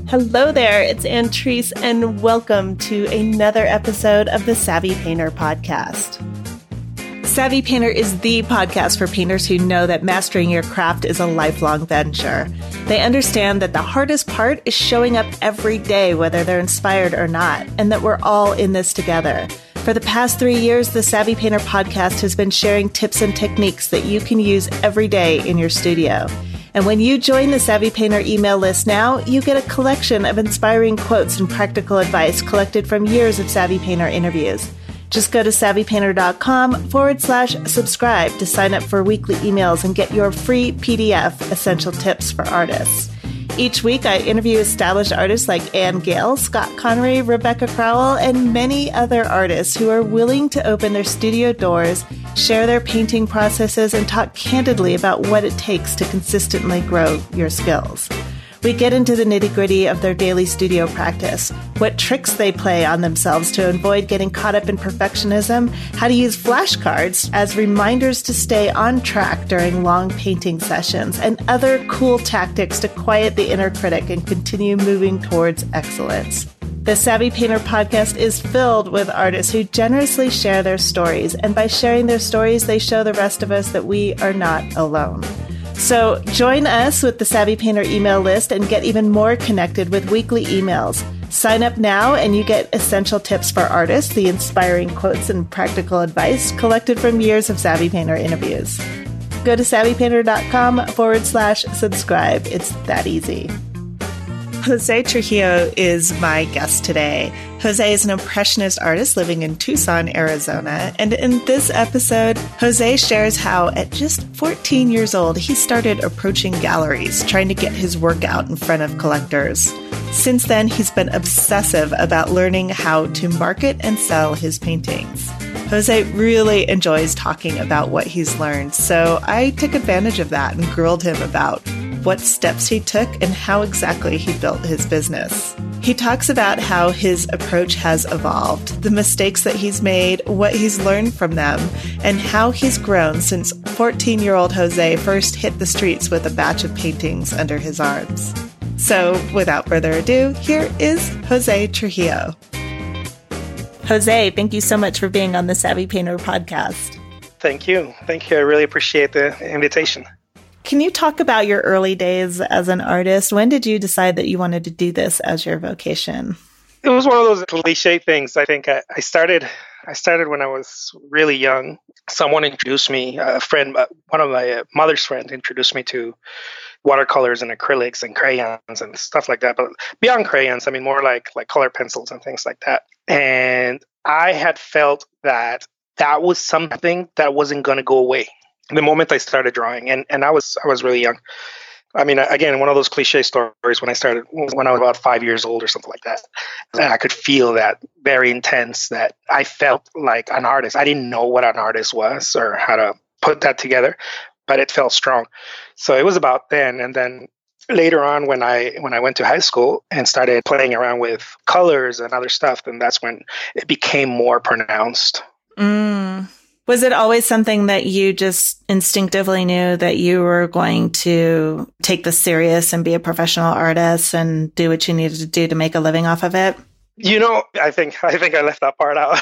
Hello there, it's Antrice, and welcome to another episode of the Savvy Painter podcast. Savvy Painter is the podcast for painters who know that mastering your craft is a lifelong venture. They understand that the hardest part is showing up every day, whether they're inspired or not, and that we're all in this together. For the past 3 years, the Savvy Painter podcast has been sharing tips and techniques that you can use every day in your studio. And when you join the Savvy Painter email list now, you get a collection of inspiring quotes and practical advice collected from years of Savvy Painter interviews. Just go to savvypainter.com/subscribe to sign up for weekly emails and get your free PDF, Essential Tips for Artists. Each week, I interview established artists like Anne Gale, Scott Connery, Rebecca Crowell, and many other artists who are willing to open their studio doors, share their painting processes, and talk candidly about what it takes to consistently grow your skills. We get into the nitty-gritty of their daily studio practice, what tricks they play on themselves to avoid getting caught up in perfectionism, how to use flashcards as reminders to stay on track during long painting sessions, and other cool tactics to quiet the inner critic and continue moving towards excellence. The Savvy Painter podcast is filled with artists who generously share their stories, and by sharing their stories, they show the rest of us that we are not alone. So join us with the Savvy Painter email list and get even more connected with weekly emails. Sign up now and you get essential tips for artists, the inspiring quotes and practical advice collected from years of Savvy Painter interviews. Go to savvypainter.com/subscribe. It's that easy. Jose Trujillo is my guest today. Jose is an impressionist artist living in Tucson, Arizona. And in this episode, Jose shares how at just 14 years old, he started approaching galleries, trying to get his work out in front of collectors. Since then, he's been obsessive about learning how to market and sell his paintings. Jose really enjoys talking about what he's learned, so I took advantage of that and grilled him about what steps he took and how exactly he built his business. He talks about how his approach has evolved, the mistakes that he's made, what he's learned from them, and how he's grown since 14-year-old Jose first hit the streets with a batch of paintings under his arms. So, without further ado, here is Jose Trujillo. Jose, thank you so much for being on the Savvy Painter podcast. Thank you. Thank you. I really appreciate the invitation. Can you talk about your early days as an artist? When did you decide that you wanted to do this as your vocation? It was one of those cliche things. I think I started when I was really young. Someone introduced me, a friend, one of my mother's friends introduced me to watercolors and acrylics and crayons and stuff like that. But beyond crayons, I mean, more like color pencils and things like that. And I had felt that was something that wasn't going to go away the moment I started drawing. And I was really young. I mean, again, one of those cliche stories when I started, when I was about 5 years old or something like that. And I could feel that very intense, that I felt like an artist. I didn't know what an artist was or how to put that together, but it felt strong. So it was about then. And then later on, when I went to high school and started playing around with colors and other stuff, then that's when it became more pronounced. Was it always something that you just instinctively knew that you were going to take this serious and be a professional artist and do what you needed to do to make a living off of it? You know, I think I left that part out.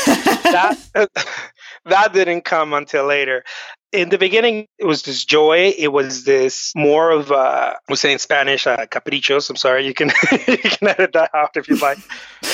That didn't come until later. In the beginning, it was this joy. It was this more of, we say in Spanish, caprichos. I'm sorry, you can you can edit that out if you'd like.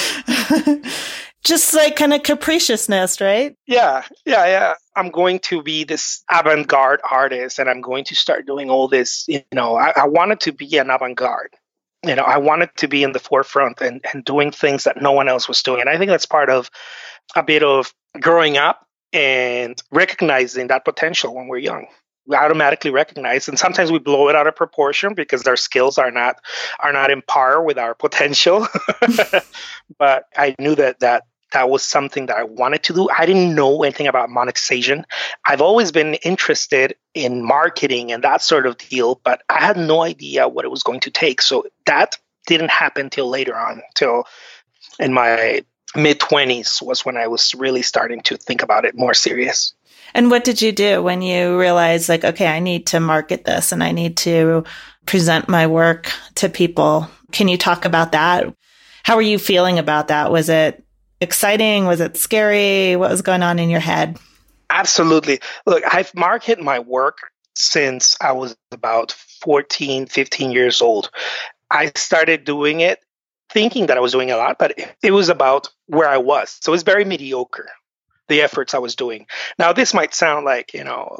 Just like kind of capriciousness, right? Yeah. I'm going to be this avant-garde artist and I'm going to start doing all this. You know, I wanted to be an avant-garde. You know, I wanted to be in the forefront and doing things that no one else was doing. And I think that's part of a bit of growing up and recognizing that potential when we're young. We automatically recognize, and sometimes we blow it out of proportion because our skills are not in par with our potential. But I knew that was something that I wanted to do. I didn't know anything about monetization. I've always been interested in marketing and that sort of deal, but I had no idea what it was going to take. So that didn't happen till later on, till in my mid-20s was when I was really starting to think about it more serious. And what did you do when you realized, like, okay, I need to market this and I need to present my work to people? Can you talk about that? How were you feeling about that? Was it exciting? Was it scary? What was going on in your head? Absolutely. Look, I've marketed my work since I was about 14, 15 years old. I started doing it thinking that I was doing a lot, but it was about where I was. So it's very mediocre, the efforts I was doing. Now, this might sound like,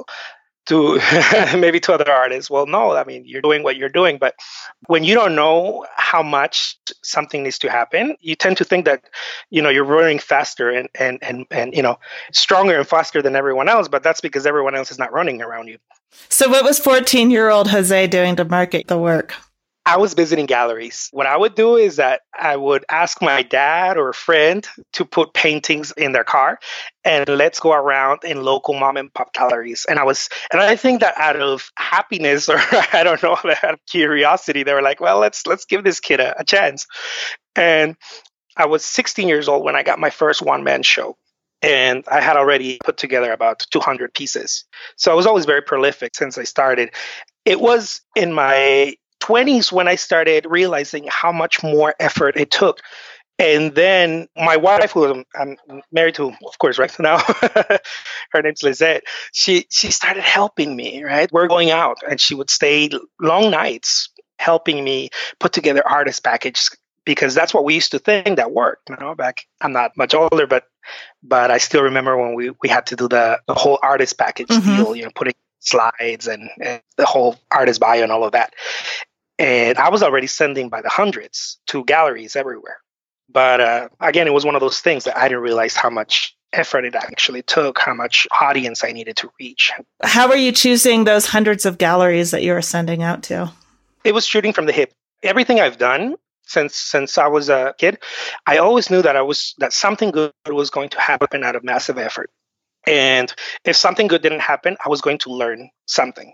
to maybe to other artists, well, no, I mean, you're doing what you're doing. But when you don't know how much something needs to happen, you tend to think that, you're running faster and stronger and faster than everyone else. But that's because everyone else is not running around you. So what was 14-year-old Jose doing to market the work? I was visiting galleries. What I would do is that I would ask my dad or a friend to put paintings in their car and let's go around in local mom and pop galleries. And I think that out of happiness, or I don't know, out of curiosity, they were like, well, let's give this kid a chance. And I was 16 years old when I got my first one-man show. And I had already put together about 200 pieces. So I was always very prolific since I started. It was in my 20s when I started realizing how much more effort it took. And then my wife, who I'm married to, of course, right now, her name's Lizette, she started helping me, right? We're going out and she would stay long nights helping me put together artist packages, because that's what we used to think that worked. Back, I'm not much older, but I still remember when we had to do the whole artist package deal, putting slides and the whole artist bio and all of that. And I was already sending by the hundreds to galleries everywhere. But again, it was one of those things that I didn't realize how much effort it actually took, how much audience I needed to reach. How were you choosing those hundreds of galleries that you were sending out to? It was shooting from the hip. Everything I've done since I was a kid, I always knew that something good was going to happen out of massive effort. And if something good didn't happen, I was going to learn something.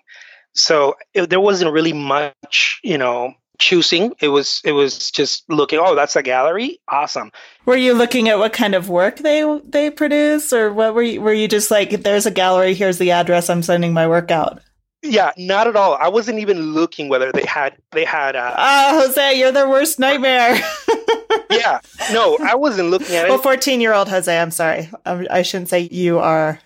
So there wasn't really much, choosing. It was just looking, oh, that's a gallery. Awesome. Were you looking at what kind of work they produce, or what were you just like, there's a gallery, here's the address, I'm sending my work out? Yeah, not at all. I wasn't even looking whether they had. Jose, you're their worst nightmare. Yeah, no, I wasn't looking at it. Well, 14-year-old Jose, I'm sorry. I shouldn't say you are.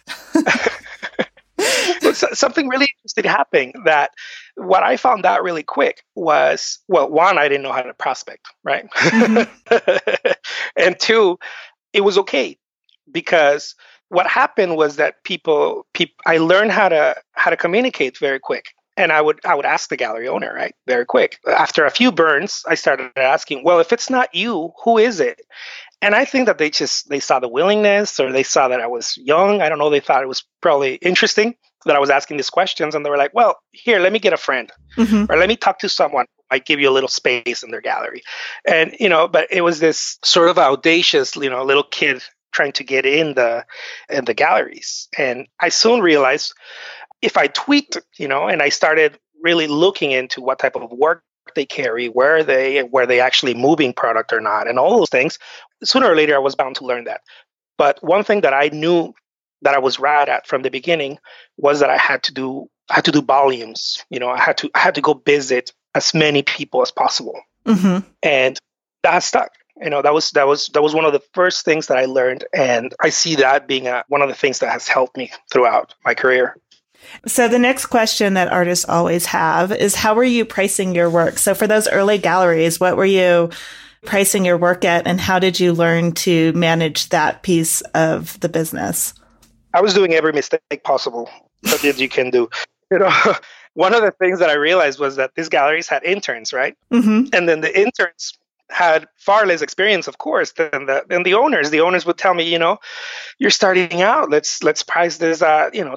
Something really interesting happening, that what I found out really quick was, well, one, I didn't know how to prospect, right? Mm-hmm. And two, it was okay, because what happened was that I learned how to communicate very quick. And I would ask the gallery owner, right, very quick. After a few burns, I started asking, well, if it's not you, who is it? And I think that they saw the willingness, or they saw that I was young. I don't know. They thought it was probably interesting that I was asking these questions. And they were like, well, here, let me get a friend, or let me talk to someone who might give you a little space in their gallery. And, but it was this sort of audacious, little kid trying to get in the galleries. And I soon realized, if I tweaked, and I started really looking into what type of work they carry, where they actually moving product or not, and all those things, sooner or later I was bound to learn that. But one thing that I knew that I was right at from the beginning was that I had to do volumes. I had to go visit as many people as possible, and that stuck. That was one of the first things that I learned, and I see that being one of the things that has helped me throughout my career. So the next question that artists always have is, how were you pricing your work? So for those early galleries, what were you pricing your work at, and how did you learn to manage that piece of the business? I was doing every mistake possible that you can do. One of the things that I realized was that these galleries had interns, right? Mm-hmm. And then the interns had far less experience, of course, than the owners. The owners would tell me, you're starting out. Let's price this at $200,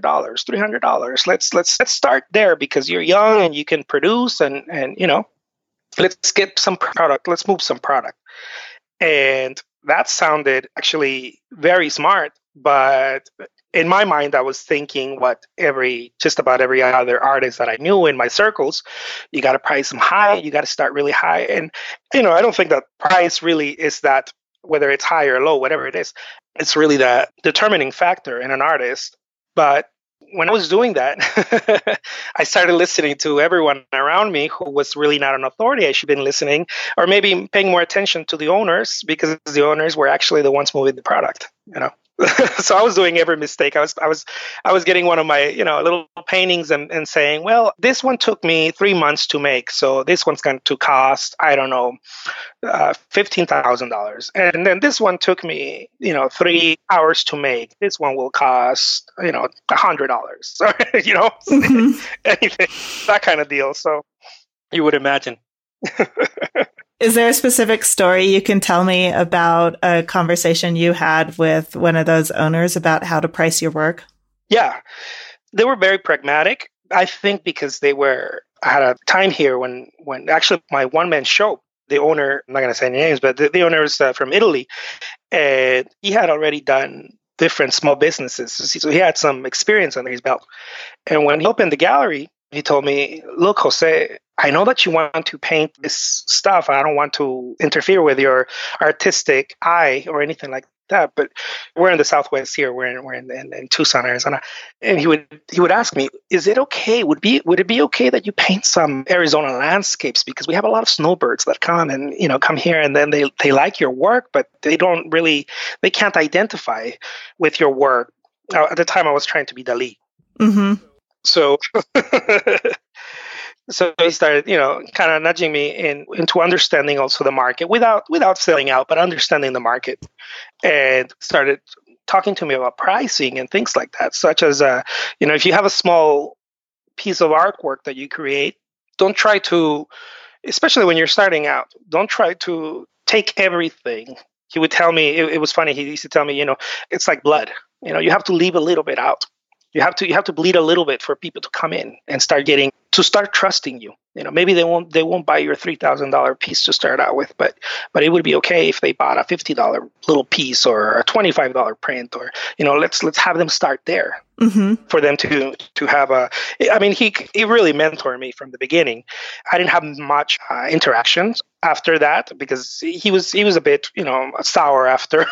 $300. Let's start there because you're young and you can produce and let's get some product. Let's move some product. And that sounded actually very smart, but in my mind, I was thinking what just about every other artist that I knew in my circles, you got to price them high. You got to start really high. And, I don't think that price really is that, whether it's high or low, whatever it is, it's really the determining factor in an artist. But when I was doing that, I started listening to everyone around me who was really not an authority. I should have been listening or maybe paying more attention to the owners because the owners were actually the ones moving the product, you know. So I was doing every mistake. I was getting one of my, you know, little paintings and saying, well, this one took me 3 months to make, so this one's going to cost, I don't know, $15,000. And then this one took me, you know, 3 hours to make. This one will cost, you know, $100. You know, anything, that kind of deal. So you would imagine. Is there a specific story you can tell me about a conversation you had with one of those owners about how to price your work? Yeah, they were very pragmatic. I think because I had a time here when actually my one-man show, the owner, I'm not going to say any names, but the owner is from Italy, and he had already done different small businesses. So he had some experience under his belt. And when he opened the gallery, he told me, look, Jose, I know that you want to paint this stuff. I don't want to interfere with your artistic eye or anything like that. But we're in the Southwest here. We're in Tucson, Arizona. And he would ask me, is it okay? Would it be okay that you paint some Arizona landscapes? Because we have a lot of snowbirds that come and, you know, come here and then they like your work, but they can't identify with your work. At the time I was trying to be Dali. Mm-hmm. So he started, you know, kind of nudging me into understanding also the market without selling out, but understanding the market, and started talking to me about pricing and things like that, such as, you know, if you have a small piece of artwork that you create, don't try to, especially when you're starting out, don't try to take everything. He would tell me, it was funny, he used to tell me, you know, it's like blood. You know, you have to leave a little bit out. You have to bleed a little bit for people to come in and start trusting you. You know, maybe they won't buy your $3,000 piece to start out with, but it would be okay if they bought a $50 little piece or a $25 print, or, you know, let's have them start there. Mm-hmm. For them to have I mean, he really mentored me from the beginning. I didn't have much interactions after that because he was a bit, you know, sour after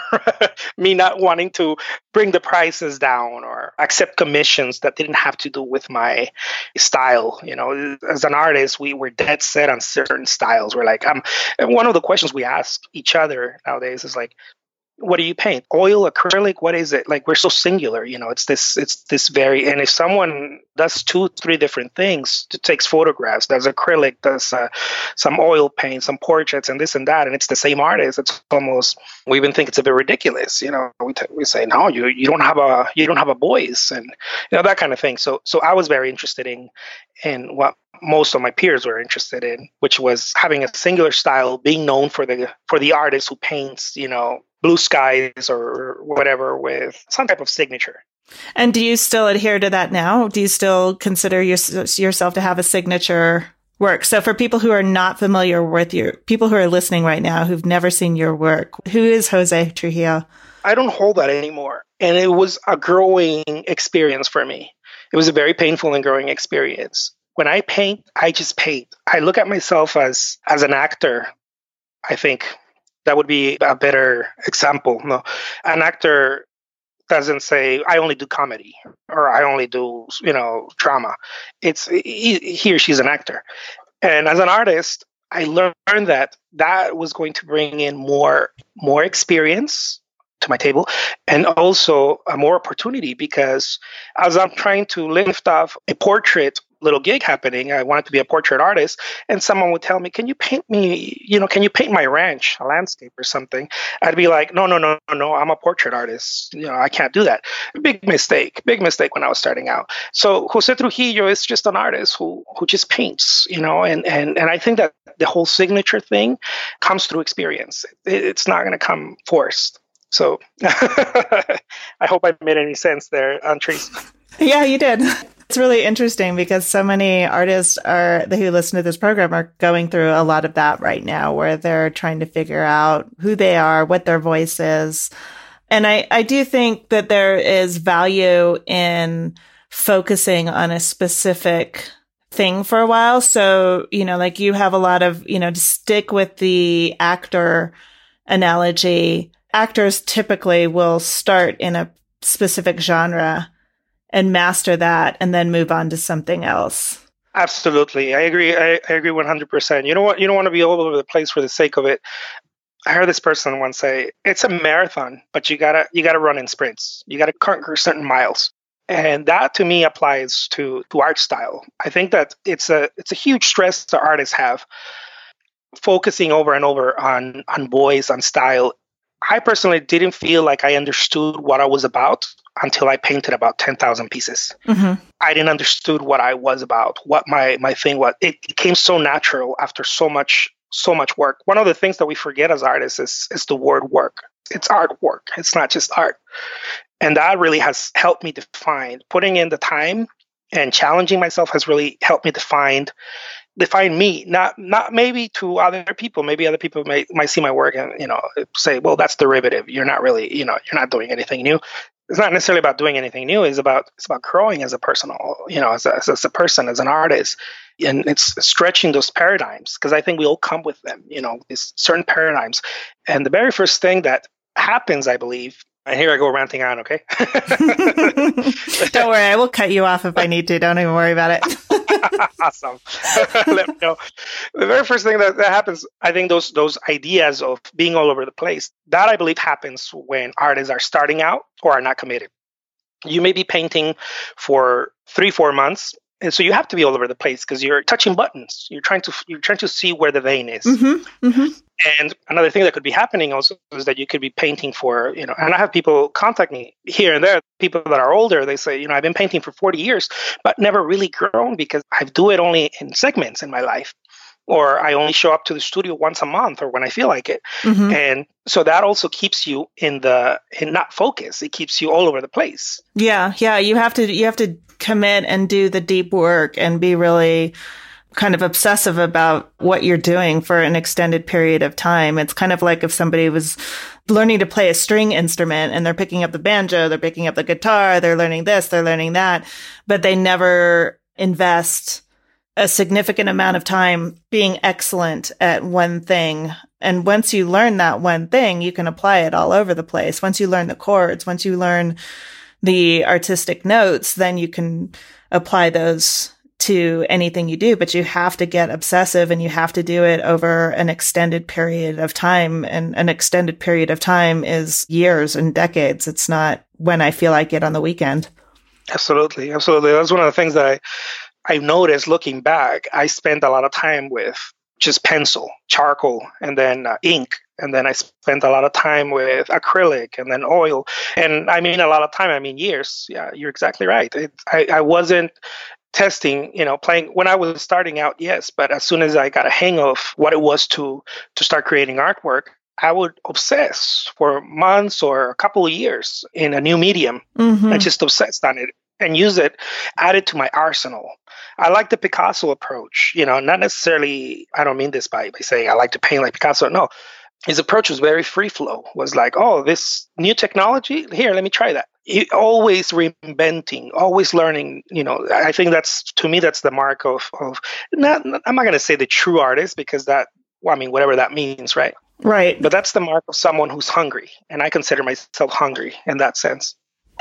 me not wanting to bring the prices down or accept commissions that didn't have to do with my style. You know, as an artist, we were dead set on certain styles. We're like, and one of the questions we ask each other nowadays is like, what do you paint? Oil, acrylic? What is it? Like, we're so singular, you know, it's this very, and if someone does 2-3 different things, takes photographs, does acrylic, does some oil paint, some portraits and this and that, and it's the same artist, it's almost, we even think it's a bit ridiculous, you know, we say, no, you don't have a voice, and, you know, that kind of thing. So I was very interested in what most of my peers were interested in, which was having a singular style, being known for the artist who paints, you know, blue skies or whatever with some type of signature. And do you still adhere to that now? Do you still consider yourself to have a signature work? So for people who are not familiar with people who are listening right now, who've never seen your work, who is Jose Trujillo? I don't hold that anymore. And it was a growing experience for me. It was a very painful and growing experience. When I paint, I just paint. I look at myself as an actor, I think. That would be a better example. No, an actor doesn't say, I only do comedy or I only do, you know, drama. It's he or she's an actor. And as an artist, I learned that was going to bring in more experience to my table, and also more opportunity, because as I'm trying to lift off a portrait little gig happening, I wanted to be a portrait artist, and someone would tell me, can you paint me, you know, can you paint my ranch, a landscape or something? I'd be like, no, I'm a portrait artist, you know, I can't do that. Big mistake when I was starting out. So Jose Trujillo is just an artist who just paints, you know, and I think that the whole signature thing comes through experience. It's not going to come forced. So I hope I made any sense there, Andres. Yeah, you did. It's really interesting because so many artists who listen to this program are going through a lot of that right now, where they're trying to figure out who they are, what their voice is. And I do think that there is value in focusing on a specific thing for a while. So, you know, like you have a lot of, you know, to stick with the actor analogy, actors typically will start in a specific genre and master that and then move on to something else. Absolutely. I agree. I agree 100%. You know what? You don't want to be all over the place for the sake of it. I heard this person once say, it's a marathon, but you gotta run in sprints. You gotta conquer certain miles. And that to me applies to art style. I think that it's a huge stress that artists have, focusing over and over on voice, on style. I personally didn't feel like I understood what I was about until I painted about 10,000 pieces. Mm-hmm. I didn't understood what I was about, what my thing was. It came so natural after so much work. One of the things that we forget as artists is the word work. It's artwork. It's not just art. And that really has helped me define, putting in the time and challenging myself has really helped me define me, not maybe to other people. Maybe other people might see my work and, say, well, that's derivative. You're not really, you're not doing anything new. It's not necessarily about doing anything new. It's about growing as a personal, as a person, as an artist. And it's stretching those paradigms, because I think we all come with them, these certain paradigms. And the very first thing that happens, I believe, and here I go ranting on, okay? Don't worry, I will cut you off if I need to. Don't even worry about it. Awesome. Let me know. The very first thing that happens, I think those ideas of being all over the place, that I believe happens when artists are starting out or are not committed. You may be painting for 3-4 months, and so you have to be all over the place because you're touching buttons. You're trying to see where the vein is. Mm-hmm, mm-hmm. And another thing that could be happening also is that you could be painting for, and I have people contact me here and there, people that are older, they say, I've been painting for 40 years, but never really grown because I do it only in segments in my life. Or I only show up to the studio once a month or when I feel like it. Mm-hmm. And so that also keeps you in not focus. It keeps you all over the place. Yeah. You have to commit and do the deep work and be really kind of obsessive about what you're doing for an extended period of time. It's kind of like if somebody was learning to play a string instrument and they're picking up the banjo, they're picking up the guitar, they're learning this, they're learning that, but they never invest a significant amount of time being excellent at one thing. And once you learn that one thing, you can apply it all over the place. Once you learn the chords, once you learn the artistic notes, then you can apply those to anything you do, but you have to get obsessive and you have to do it over an extended period of time. And an extended period of time is years and decades. It's not when I feel like it on the weekend. Absolutely. Absolutely. That's one of the things that I've noticed looking back. I spent a lot of time with just pencil, charcoal, and then ink. And then I spent a lot of time with acrylic and then oil. And I mean, a lot of time, I mean years. Yeah, you're exactly right. I wasn't testing, playing when I was starting out, yes. But as soon as I got a hang of what it was to start creating artwork, I would obsess for months or a couple of years in a new medium. Mm-hmm. I just obsessed on it and use it, add it to my arsenal. I like the Picasso approach, not necessarily, I don't mean this by saying I like to paint like Picasso. No, his approach was very free flow, was like, oh, this new technology, here, let me try that. Always reinventing, always learning, I think to me, that's the mark of not, I'm not going to say the true artist because whatever that means, right? Right. But that's the mark of someone who's hungry. And I consider myself hungry in that sense.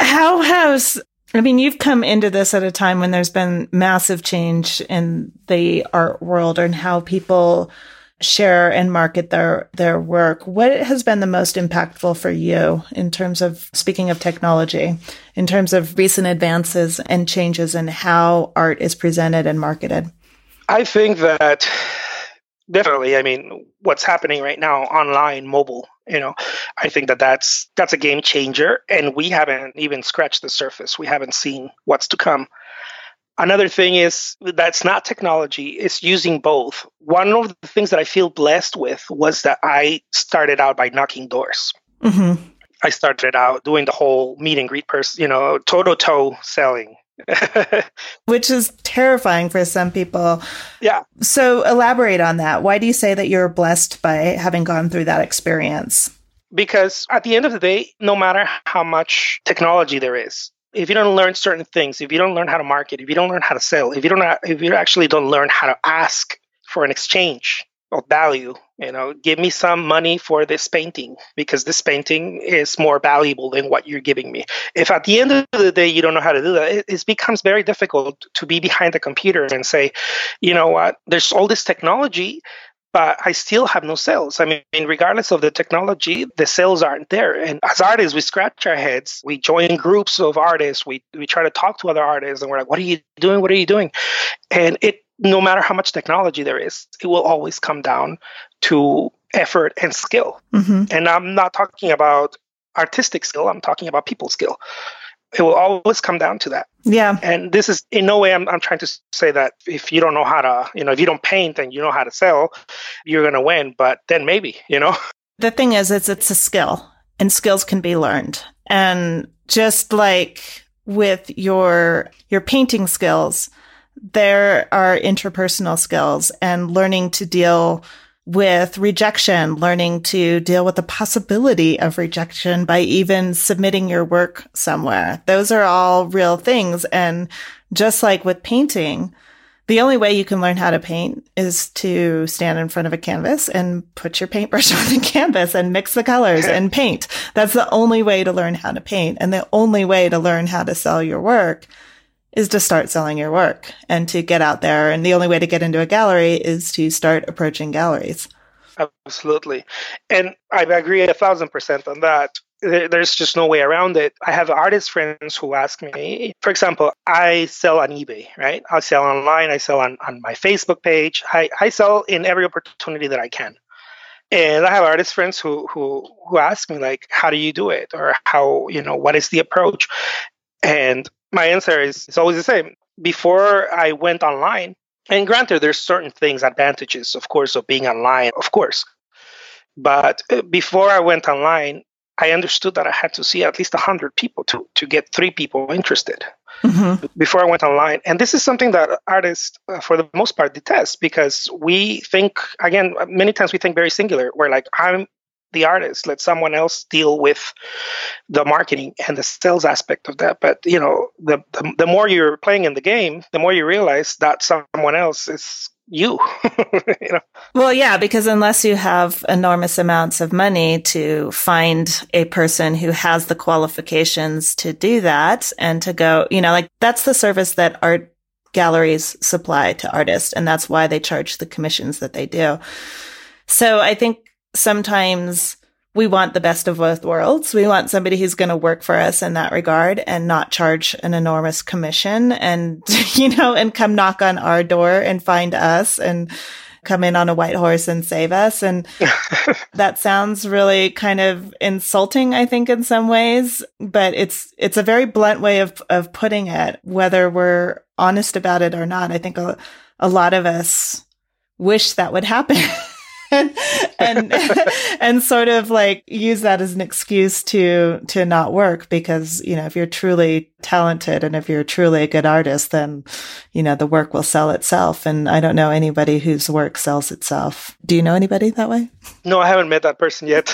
You've come into this at a time when there's been massive change in the art world and how people share and market their work. What has been the most impactful for you in terms of, speaking of technology, in terms of recent advances and changes in how art is presented and marketed? I think that definitely, what's happening right now online, mobile, I think that's a game changer, and we haven't even scratched the surface. We haven't seen what's to come. Another thing is that's not technology, it's using both. One of the things that I feel blessed with was that I started out by knocking doors. Mm-hmm. I started out doing the whole meet and greet toe-to-toe selling. Which is terrifying for some people. Yeah. So elaborate on that. Why do you say that you're blessed by having gone through that experience? Because at the end of the day, no matter how much technology there is, if you don't learn certain things, if you don't learn how to market, if you don't learn how to sell, if you actually don't learn how to ask for an exchange, of value. Give me some money for this painting because this painting is more valuable than what you're giving me. If at the end of the day you don't know how to do that, it becomes very difficult to be behind the computer and say, you know what, there's all this technology, but I still have no sales. I mean, regardless of the technology, the sales aren't there. And as artists, we scratch our heads. We join groups of artists. We try to talk to other artists, and we're like, what are you doing? What are you doing? And no matter how much technology there is, it will always come down to effort and skill. Mm-hmm. And I'm not talking about artistic skill. I'm talking about people skill. It will always come down to that. Yeah. And this is in no way I'm trying to say that if you don't know how to, if you don't paint and you know how to sell, you're going to win. But then maybe, The thing is, it's a skill, and skills can be learned. And just like with your painting skills, there are interpersonal skills and learning to deal with rejection, learning to deal with the possibility of rejection by even submitting your work somewhere. Those are all real things. And just like with painting, the only way you can learn how to paint is to stand in front of a canvas and put your paintbrush on the canvas and mix the colors and paint. That's the only way to learn how to paint. And the only way to learn how to sell your work is to start selling your work and to get out there. And the only way to get into a gallery is to start approaching galleries. Absolutely. And I agree 1,000% on that. There's just no way around it. I have artist friends who ask me, for example, I sell on eBay, right? I sell online. I sell on my Facebook page. I sell in every opportunity that I can. And I have artist friends who ask me, like, how do you do it? Or how, what is the approach? And my answer is it's always the same. Before I went online, and granted, there's certain things, advantages, of course, of being online, of course. But before I went online, I understood that I had to see at least 100 people to get 3 people interested before I went online. And this is something that artists, for the most part, detest because we think, again, many times we think very singular. We're like, I'm the artist, let someone else deal with the marketing and the sales aspect of that. But, the more you're playing in the game, the more you realize that someone else is you. Well, yeah, because unless you have enormous amounts of money to find a person who has the qualifications to do that and to go, that's the service that art galleries supply to artists. And that's why they charge the commissions that they do. So I think sometimes we want the best of both worlds. We want somebody who's going to work for us in that regard and not charge an enormous commission and, and come knock on our door and find us and come in on a white horse and save us. And that sounds really kind of insulting, I think, in some ways, but it's a very blunt way of putting it, whether we're honest about it or not. I think a lot of us wish that would happen. and sort of like use that as an excuse to not work because, if you're truly talented and if you're truly a good artist, then, the work will sell itself. And I don't know anybody whose work sells itself. Do you know anybody that way? No, I haven't met that person yet.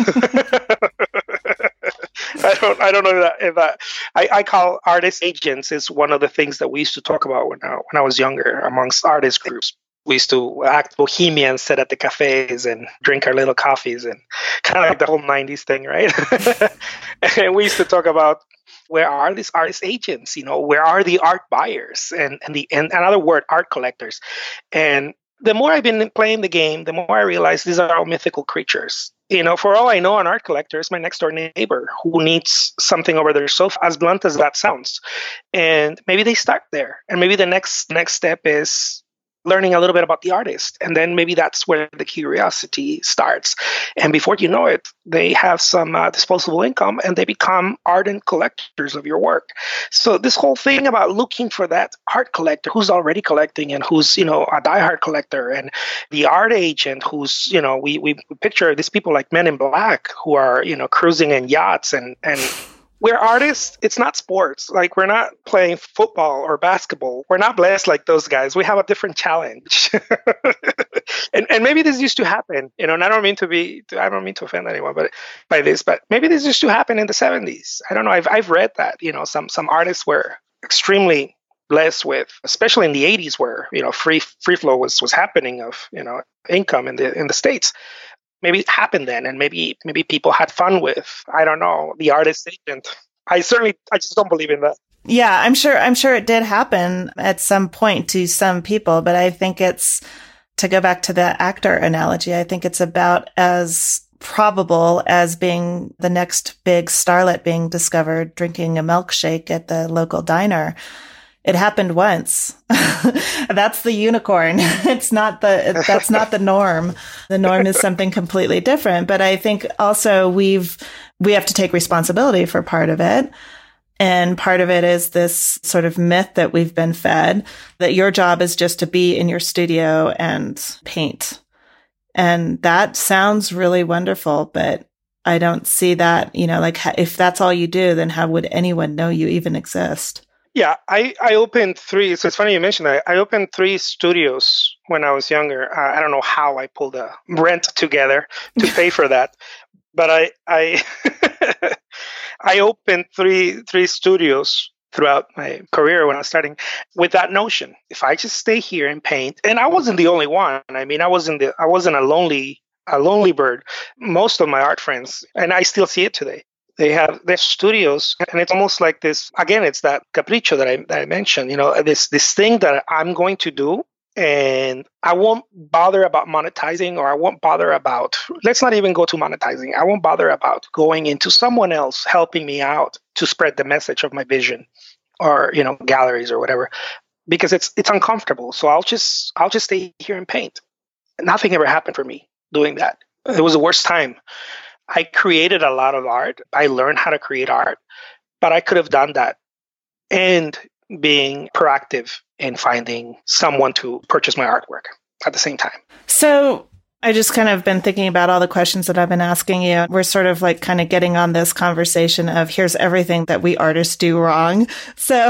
I don't know if that I call artist agents is one of the things that we used to talk about when I was younger amongst artist groups. We used to act bohemian, sit at the cafes and drink our little coffees and kind of like the whole 90s thing, right? And we used to talk about where are these artist agents? Where are the art buyers and another word, art collectors? And the more I've been playing the game, the more I realize these are all mythical creatures. For all I know, an art collector is my next door neighbor who needs something over their sofa, as blunt as that sounds. And maybe they start there. And maybe the next step is learning a little bit about the artist. And then maybe that's where the curiosity starts. And before you know it, they have some disposable income and they become ardent collectors of your work. So this whole thing about looking for that art collector who's already collecting and who's, a diehard collector and the art agent who's, we picture these people like Men in Black who are, cruising in yachts and we're artists. It's not sports. Like we're not playing football or basketball. We're not blessed like those guys. We have a different challenge. and maybe this used to happen, and I don't mean to offend anyone, but maybe this used to happen in the 70s. I don't know. I've read that, some artists were extremely blessed with, especially in the 80s where, free flow was happening of, income in the States. Maybe it happened then, and maybe people had fun with, I don't know, the artist agent. I just don't believe in that. Yeah, I'm sure it did happen at some point to some people, but I think it's, to go back to the actor analogy, I think it's about as probable as being the next big starlet being discovered drinking a milkshake at the local diner. It happened once. That's the unicorn. That's not the norm. The norm is something completely different. But I think also we have to take responsibility for part of it. And part of it is this sort of myth that we've been fed that your job is just to be in your studio and paint. And that sounds really wonderful, but I don't see that, like if that's all you do, then how would anyone know you even exist? Yeah, I opened 3. So it's funny you mentioned that. I opened 3 studios when I was younger. I don't know how I pulled a rent together to pay for that, but I I opened three studios throughout my career when I was starting with that notion. If I just stay here and paint, and I wasn't the only one. I mean, I wasn't a lonely bird. Most of my art friends, and I still see it today, they have their studios, and it's almost like this. Again, it's that capricho that I mentioned. This thing that I'm going to do, and I won't bother about monetizing, or I won't bother about. Let's not even go to monetizing. I won't bother about going into someone else helping me out to spread the message of my vision, or galleries or whatever, because it's uncomfortable. So I'll just stay here and paint. Nothing ever happened for me doing that. It was the worst time. I created a lot of art. I learned how to create art, but I could have done that and being proactive in finding someone to purchase my artwork at the same time. So I just kind of been thinking about all the questions that I've been asking you. We're sort of like kind of getting on this conversation of here's everything that we artists do wrong. So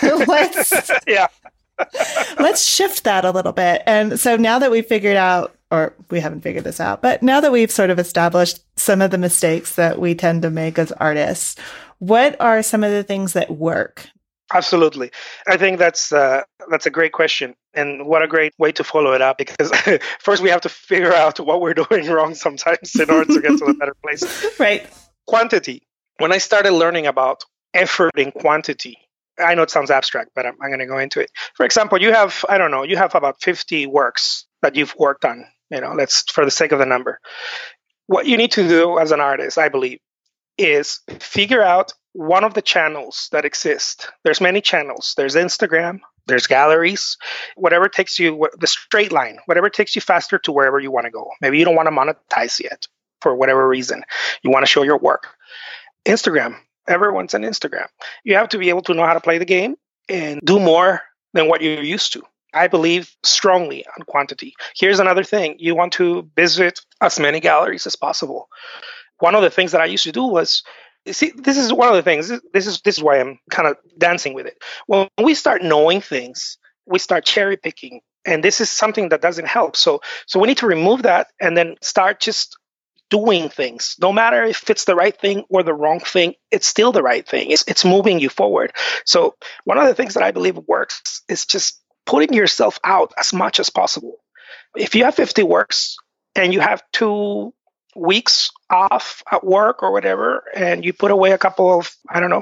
let's shift that a little bit. And so now that we've figured out, or we haven't figured this out, but now that we've sort of established some of the mistakes that we tend to make as artists, what are some of the things that work? Absolutely. I think that's a great question. And what a great way to follow it up, because first we have to figure out what we're doing wrong sometimes in order to get to a better place. Right. Quantity. When I started learning about effort in quantity, I know it sounds abstract, but I'm going to go into it. For example, you have about 50 works that you've worked on. Let's, for the sake of the number. What you need to do as an artist, I believe, is figure out one of the channels that exist. There's many channels. There's Instagram, there's galleries, whatever takes you, the straight line, whatever takes you faster to wherever you want to go. Maybe you don't want to monetize yet for whatever reason. You want to show your work. Instagram, everyone's on Instagram. You have to be able to know how to play the game and do more than what you're used to. I believe strongly on quantity. Here's another thing. You want to visit as many galleries as possible. One of the things that I used to do was, see, this is one of the things, this is why I'm kind of dancing with it. When we start knowing things, we start cherry picking, and this is something that doesn't help. So we need to remove that and then start just doing things. No matter if it's the right thing or the wrong thing, it's still the right thing. It's moving you forward. So one of the things that I believe works is just putting yourself out as much as possible. If you have 50 works and you have 2 weeks off at work or whatever, and you put away a couple of,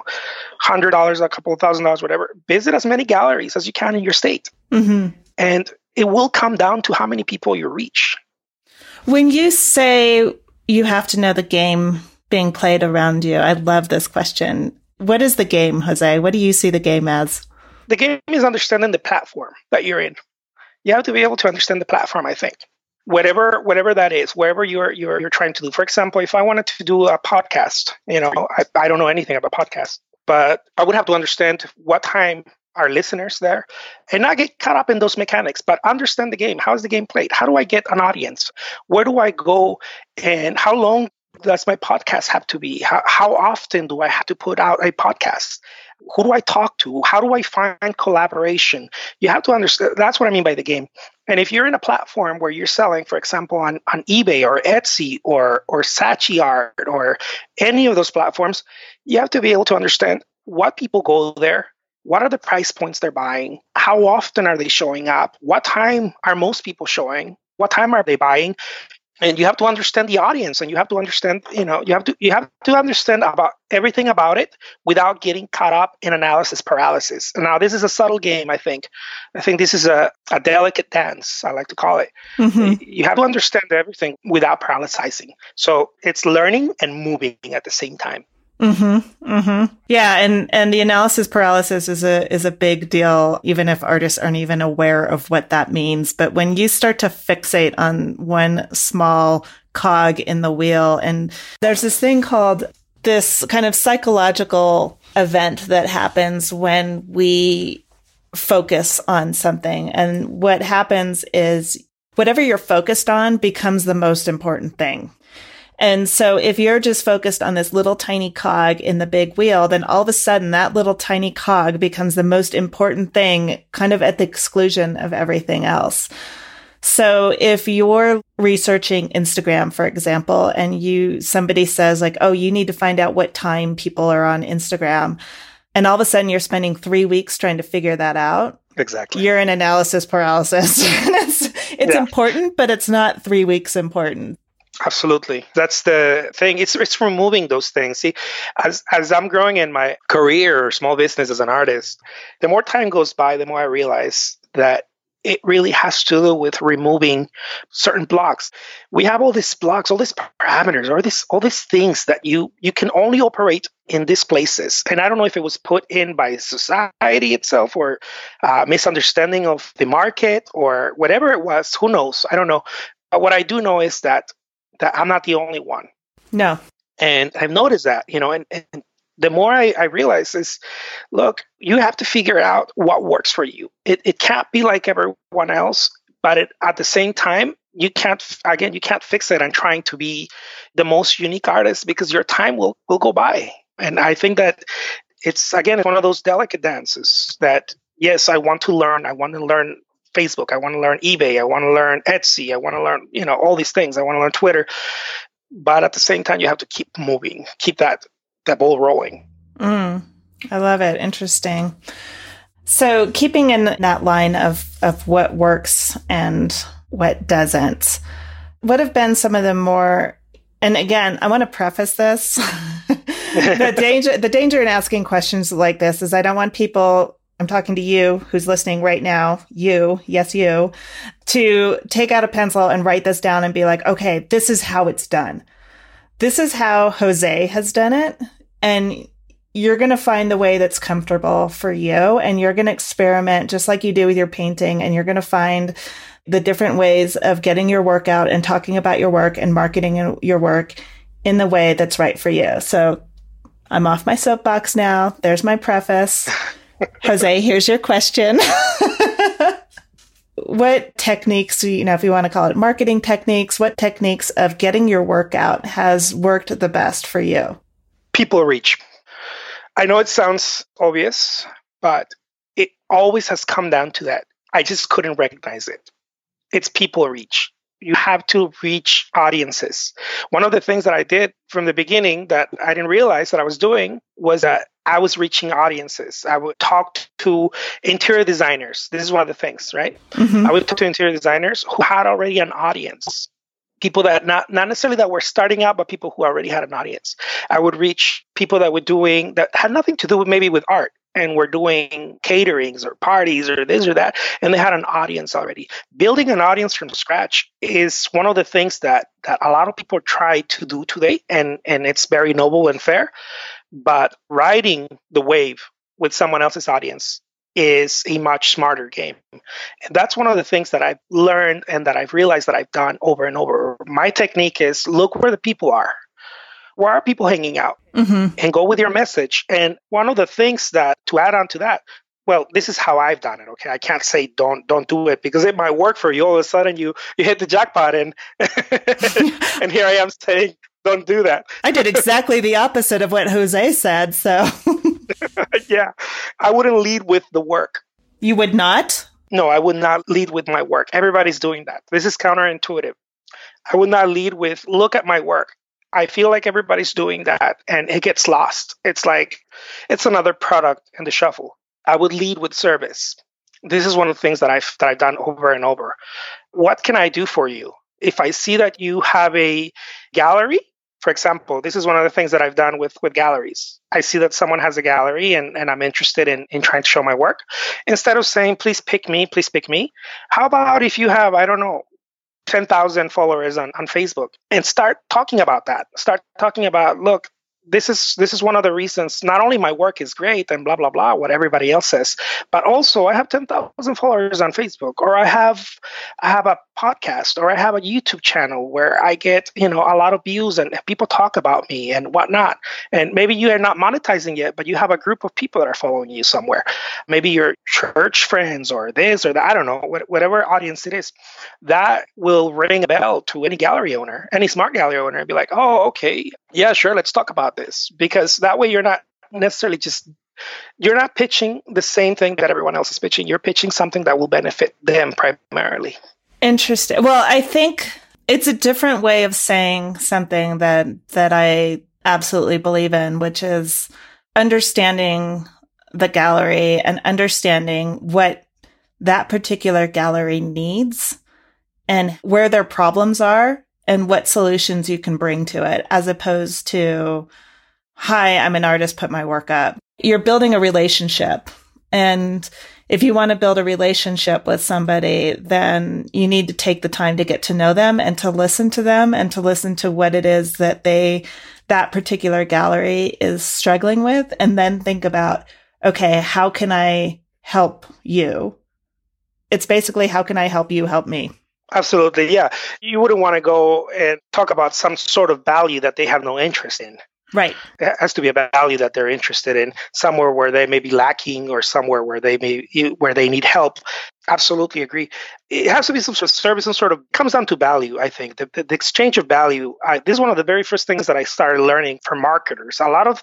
$100, a couple of $1,000, whatever, visit as many galleries as you can in your state. Mm-hmm. And it will come down to how many people you reach. When you say you have to know the game being played around you, I love this question. What is the game, Jose? What do you see the game as? The game is understanding the platform that you're in. You have to be able to understand the platform, I think. Whatever that is, wherever you're trying to do. For example, if I wanted to do a podcast, I don't know anything about podcasts, but I would have to understand what time are listeners there and not get caught up in those mechanics, but understand the game. How is the game played? How do I get an audience? Where do I go? And how long does my podcast have to be? How often do I have to put out a podcast? Who do I talk to? How do I find collaboration? You have to understand. That's what I mean by the game. And if you're in a platform where you're selling, for example, on eBay or Etsy or Saatchi Art or any of those platforms, you have to be able to understand what people go there, what are the price points they're buying? How often are they showing up? What time are most people showing? What time are they buying? And you have to understand the audience, and you have to understand, you have to understand about everything about it without getting caught up in analysis paralysis. And now this is a subtle game, I think. I think this is a delicate dance, I like to call it. Mm-hmm. You have to understand everything without paralyzing. So it's learning and moving at the same time. Mm-hmm. Mm-hmm. Yeah. And the analysis paralysis is a big deal, even if artists aren't even aware of what that means. But when you start to fixate on one small cog in the wheel, and there's this thing called this kind of psychological event that happens when we focus on something. And what happens is whatever you're focused on becomes the most important thing. And so if you're just focused on this little tiny cog in the big wheel, then all of a sudden that little tiny cog becomes the most important thing, kind of at the exclusion of everything else. So if you're researching Instagram, for example, and somebody says like, oh, you need to find out what time people are on Instagram, and all of a sudden you're spending 3 weeks trying to figure that out. Exactly. You're in analysis paralysis. It's important, but it's not 3 weeks important. Absolutely. That's the thing. It's removing those things. See, as I'm growing in my career or small business as an artist, the more time goes by, the more I realize that it really has to do with removing certain blocks. We have all these blocks, all these parameters, all these things that you can only operate in these places. And I don't know if it was put in by society itself or misunderstanding of the market or whatever it was. Who knows? I don't know. But what I do know is that I'm not the only one. No. And I've noticed that, and the more I realize is, look, you have to figure out what works for you. It can't be like everyone else, but at the same time, you can't fix it on trying to be the most unique artist because your time will go by. And I think that it's one of those delicate dances that, yes, I want to learn Facebook. I want to learn eBay. I want to learn Etsy. I want to learn, all these things. I want to learn Twitter. But at the same time, you have to keep moving, keep that ball rolling. I love it. Interesting. So keeping in that line of what works and what doesn't, what have been some of the more, and again, I want to preface this, the danger in asking questions like this is I don't want people, I'm talking to you who's listening right now, you, to take out a pencil and write this down and be like, okay, this is how it's done. This is how Jose has done it. And you're going to find the way that's comfortable for you. And you're going to experiment just like you do with your painting. And you're going to find the different ways of getting your work out and talking about your work and marketing your work in the way that's right for you. So I'm off my soapbox now. There's my preface. Jose, here's your question. What techniques, if you want to call it marketing techniques, what techniques of getting your work out has worked the best for you? People reach. I know it sounds obvious, but it always has come down to that. I just couldn't recognize it. It's people reach. You have to reach audiences. One of the things that I did from the beginning that I didn't realize that I was doing was that I was reaching audiences. I would talk to interior designers. This is one of the things, right? Mm-hmm. I would talk to interior designers who had already an audience. People that not necessarily that were starting out, but people who already had an audience. I would reach people that had nothing to do with art and were doing caterings or parties or this or that, and they had an audience already. Building an audience from scratch is one of the things that a lot of people try to do today, and it's very noble and fair. But riding the wave with someone else's audience is a much smarter game. And that's one of the things that I've learned and that I've realized that I've done over and over. My technique is look where the people are. Where are people hanging out? Mm-hmm. And go with your message. And one of the things that, to add on to that, well, this is how I've done it, okay? I can't say don't do it because it might work for you. All of a sudden you hit the jackpot and and here I am saying, don't do that. I did exactly the opposite of what Jose said, so. Yeah, I wouldn't lead with the work. You would not? No, I would not lead with my work. Everybody's doing that. This is counterintuitive. I would not lead with, look at my work. I feel like everybody's doing that and it gets lost. It's like, it's another product in the shuffle. I would lead with service. This is one of the things that I've done over and over. What can I do for you? If I see that you have a gallery, for example, this is one of the things that I've done with galleries. I see that someone has a gallery and I'm interested in trying to show my work. Instead of saying, please pick me, how about if you have, I don't know, 10,000 followers on Facebook, and start talking about that. Start talking about, look, this is one of the reasons not only my work is great and blah, blah, blah, what everybody else says, but also I have 10,000 followers on Facebook, or I have a podcast, or I have a YouTube channel where I get, a lot of views and people talk about me and whatnot. And maybe you are not monetizing yet, but you have a group of people that are following you somewhere. Maybe your church friends or this or that, I don't know, whatever audience it is. That will ring a bell to any gallery owner, any smart gallery owner, and be like, oh, okay, yeah, sure, let's talk about this. Because that way you're not necessarily you're not pitching the same thing that everyone else is pitching. You're pitching something that will benefit them primarily. Interesting. Well, I think it's a different way of saying something that I absolutely believe in, which is understanding the gallery and understanding what that particular gallery needs and where their problems are and what solutions you can bring to it, as opposed to, hi, I'm an artist, put my work up. You're building a relationship. And if you want to build a relationship with somebody, then you need to take the time to get to know them and to listen to them and to listen to what it is that that particular gallery is struggling with. And then think about, okay, how can I help you? It's basically, how can I help you help me? Absolutely. Yeah. You wouldn't want to go and talk about some sort of value that they have no interest in. Right. It has to be a value that they're interested in, somewhere where they may be lacking or somewhere where they need help. Absolutely agree. It has to be some sort of service, and sort of comes down to value, I think. The exchange of value. This is one of the very first things that I started learning from marketers. A lot of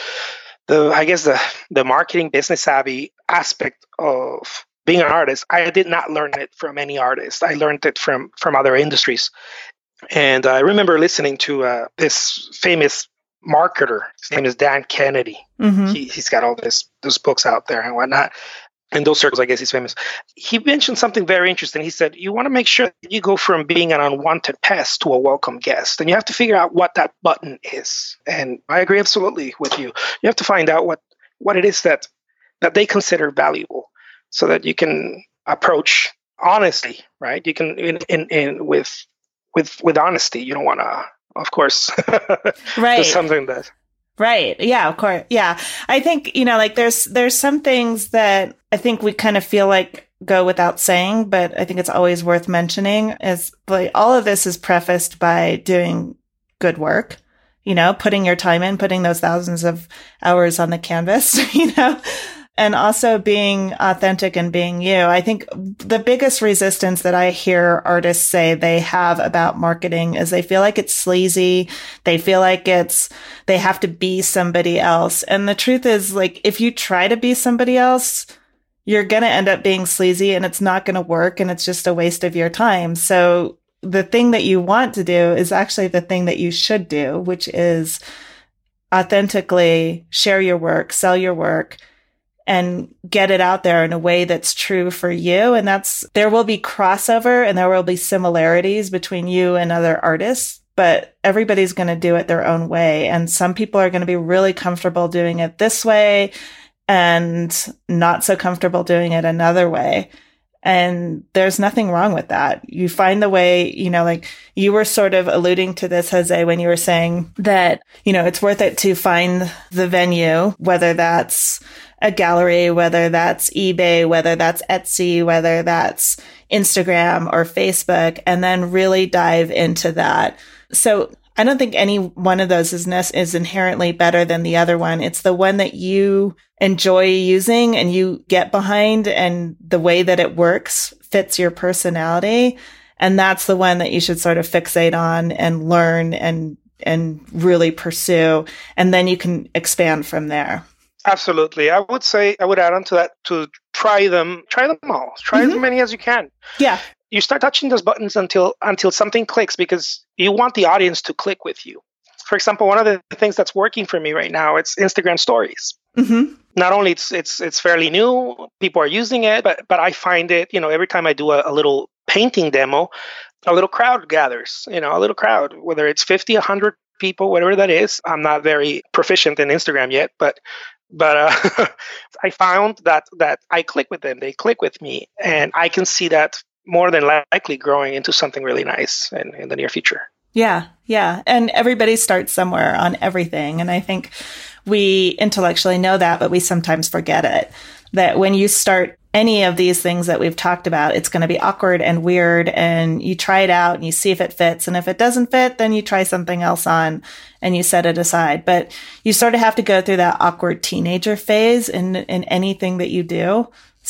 the marketing business savvy aspect of being an artist, I did not learn it from any artist. I learned it from other industries. And I remember listening to this famous marketer. His name is Dan Kennedy. Mm-hmm. He's got all those books out there and whatnot. In those circles, I guess he's famous. He mentioned something very interesting. He said, you want to make sure that you go from being an unwanted pest to a welcome guest. And you have to figure out what that button is. And I agree absolutely with you. You have to find out what it is that they consider valuable, so that you can approach honestly, right? You can with honesty. You don't want to, of course, right. do something that. Right. Yeah, of course. Yeah. I think, there's some things that I think we kind of feel like go without saying, but I think it's always worth mentioning, is like all of this is prefaced by doing good work, putting your time in, putting those thousands of hours on the canvas, and also being authentic and being you. I think the biggest resistance that I hear artists say they have about marketing is they feel like it's sleazy. They feel like they have to be somebody else. And the truth is, like, if you try to be somebody else, you're going to end up being sleazy and it's not going to work and it's just a waste of your time. So the thing that you want to do is actually the thing that you should do, which is authentically share your work, sell your work, and get it out there in a way that's true for you. And there will be crossover and there will be similarities between you and other artists, but everybody's going to do it their own way. And some people are going to be really comfortable doing it this way and not so comfortable doing it another way. And there's nothing wrong with that. You find the way, like you were sort of alluding to this, Jose, when you were saying that, it's worth it to find the venue, whether that's a gallery, whether that's eBay, whether that's Etsy, whether that's Instagram or Facebook, and then really dive into that. So I don't think any one of those is inherently better than the other one. It's the one that you enjoy using and you get behind, and the way that it works fits your personality. And that's the one that you should sort of fixate on and learn and really pursue. And then you can expand from there. Absolutely. I would add on to that, to try them all. Try as many as you can. Yeah. You start touching those buttons until something clicks, because you want the audience to click with you. For example, one of the things that's working for me right now, it's Instagram stories. Mm-hmm. Not only it's fairly new, people are using it, but I find it, every time I do a little painting demo, a little crowd gathers, a little crowd, whether it's 50, 100 people, whatever that is. I'm not very proficient in Instagram yet, but I found that I click with them, they click with me, and I can see that more than likely growing into something really nice in the near future. Yeah, yeah. And everybody starts somewhere on everything. And I think we intellectually know that, but we sometimes forget it. That when you start any of these things that we've talked about, it's going to be awkward and weird, and you try it out and you see if it fits. And if it doesn't fit, then you try something else on and you set it aside. But you sort of have to go through that awkward teenager phase in anything that you do.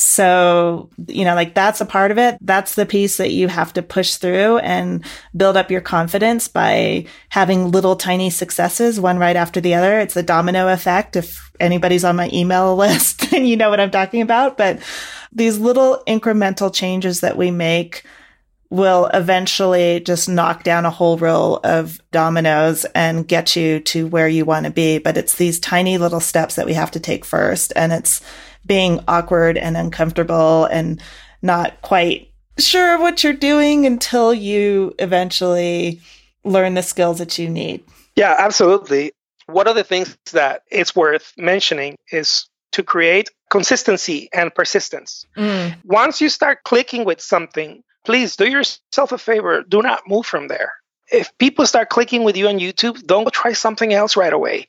So, that's a part of it. That's the piece that you have to push through and build up your confidence by having little tiny successes, one right after the other. It's a domino effect. If anybody's on my email list, then you know what I'm talking about. But these little incremental changes that we make will eventually just knock down a whole row of dominoes and get you to where you want to be. But it's these tiny little steps that we have to take first. And it's being awkward and uncomfortable and not quite sure what you're doing until you eventually learn the skills that you need. Yeah, absolutely. One of the things that it's worth mentioning is to create consistency and persistence. Once you start clicking with something, please do yourself a favor. Do not move from there. If people start clicking with you on YouTube, don't go try something else right away.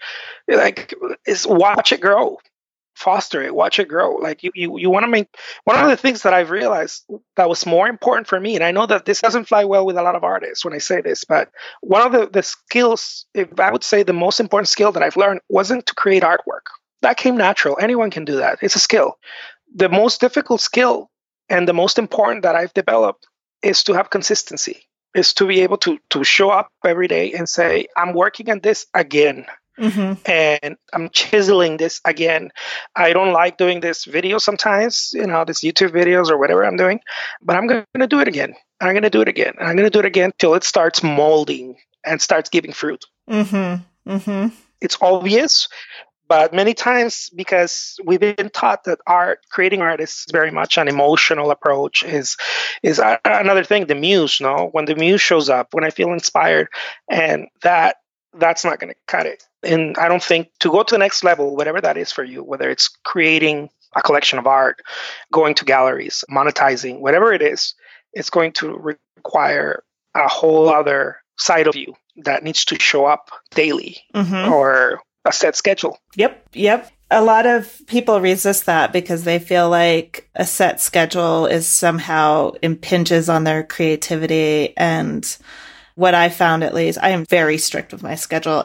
Watch it grow. Foster it, watch it grow. Like you want to make, one of the things that I've realized that was more important for me, and I know that this doesn't fly well with a lot of artists when I say this, but one of the skills, if I would say the most important skill that I've learned, wasn't to create artwork. That came natural. Anyone can do that. It's a skill. The most difficult skill and the most important that I've developed is to have consistency, is to be able to show up every day and say, I'm working on this again. Mm-hmm. And I'm chiseling this again. I don't like doing this video sometimes, this YouTube videos or whatever I'm doing, but I'm going to do it again. I'm going to do it again. And I'm going to do it again till it starts molding and starts giving fruit. Mm-hmm. Mm-hmm. It's obvious, but many times, because we've been taught that creating art is very much an emotional approach, is another thing, the muse, when the muse shows up, when I feel inspired, and that's not going to cut it. And I don't think to go to the next level, whatever that is for you, whether it's creating a collection of art, going to galleries, monetizing, whatever it is, it's going to require a whole other side of you that needs to show up daily or a set schedule. Yep. A lot of people resist that because they feel like a set schedule is somehow impinges on their creativity. And what I found, at least, I am very strict with my schedule.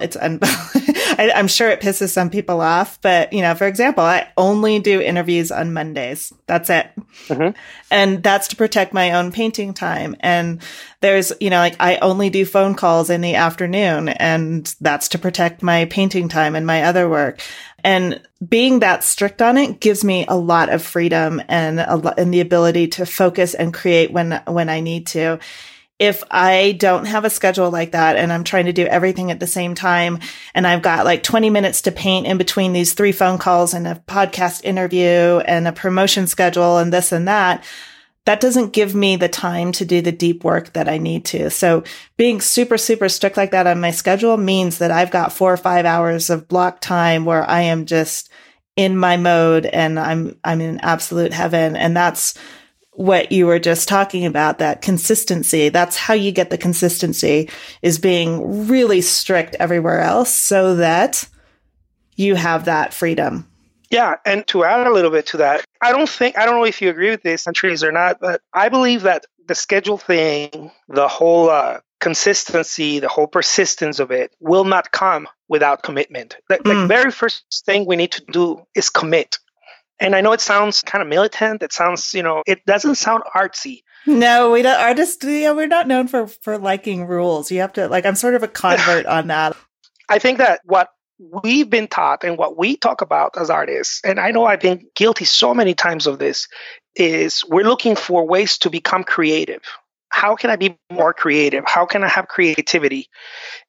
I'm sure it pisses some people off, but, for example, I only do interviews on Mondays. That's it. Mm-hmm. And that's to protect my own painting time. And there's, I only do phone calls in the afternoon, and that's to protect my painting time and my other work. And being that strict on it gives me a lot of freedom and the ability to focus and create when I need to. If I don't have a schedule like that and I'm trying to do everything at the same time, and I've got like 20 minutes to paint in between these 3 phone calls and a podcast interview and a promotion schedule and this and that doesn't give me the time to do the deep work that I need to. So being super, super strict like that on my schedule means that I've got 4 or 5 hours of block time where I am just in my mode and I'm in absolute heaven. And that's what you were just talking about, that consistency. That's how you get the consistency, is being really strict everywhere else so that you have that freedom. Yeah. And to add a little bit to that, I don't know if you agree with this, Antrese, or not, but I believe that the schedule thing, the whole consistency, the whole persistence of it will not come without commitment. The very first thing we need to do is commit. And I know it sounds kind of militant. It sounds, it doesn't sound artsy. No, we don't. Artists, we're not known for liking rules. You have to, I'm sort of a convert on that. I think that what we've been taught and what we talk about as artists, and I know I've been guilty so many times of this, is we're looking for ways to become creative. How can I be more creative? How can I have creativity?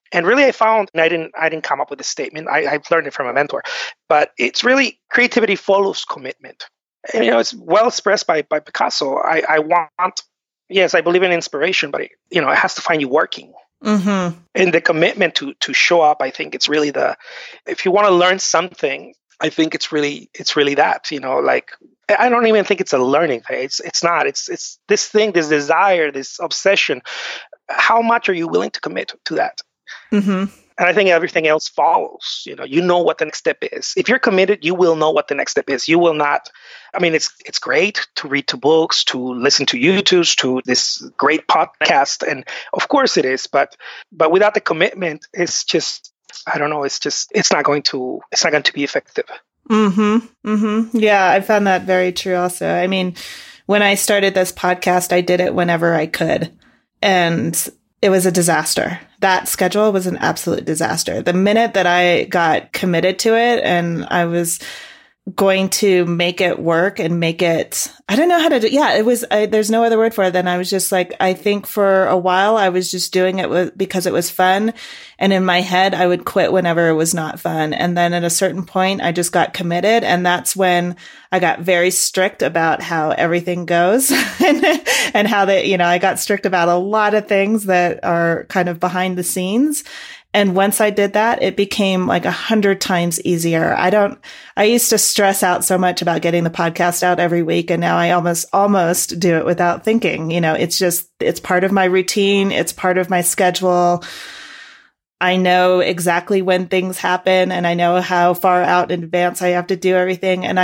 And really, I found, and I didn't come up with this statement. I've learned it from a mentor, but it's really creativity follows commitment. And, it's well expressed by Picasso. I want, yes, I believe in inspiration, but it has to find you working. Mm-hmm. And the commitment to show up, I think it's really if you want to learn something, I think it's really that, like, I don't even think it's a learning thing. It's not. It's this thing, this desire, this obsession. How much are you willing to commit to that? Mm-hmm. And I think everything else follows. You know what the next step is. If you're committed, you will know what the next step is. You will not. I mean, it's great to read to books, to listen to YouTubes, to this great podcast, and of course it is. But without the commitment, it's just, I don't know. It's not going to be effective. Mm-hmm. Mm-hmm. Yeah, I found that very true also. I mean, when I started this podcast, I did it whenever I could. And it was a disaster. That schedule was an absolute disaster. The minute that I got committed to it and I was going to make it work and make it, I don't know how to do. Yeah, it was, there's no other word for it. Then I was just like, I think for a while I was just doing it because it was fun. And in my head, I would quit whenever it was not fun. And then at a certain point, I just got committed. And that's when I got very strict about how everything goes and how I got strict about a lot of things that are kind of behind the scenes. And once I did that, it became like 100 times easier. I used to stress out so much about getting the podcast out every week. And now I almost do it without thinking. It's part of my routine. It's part of my schedule. I know exactly when things happen and I know how far out in advance I have to do everything. And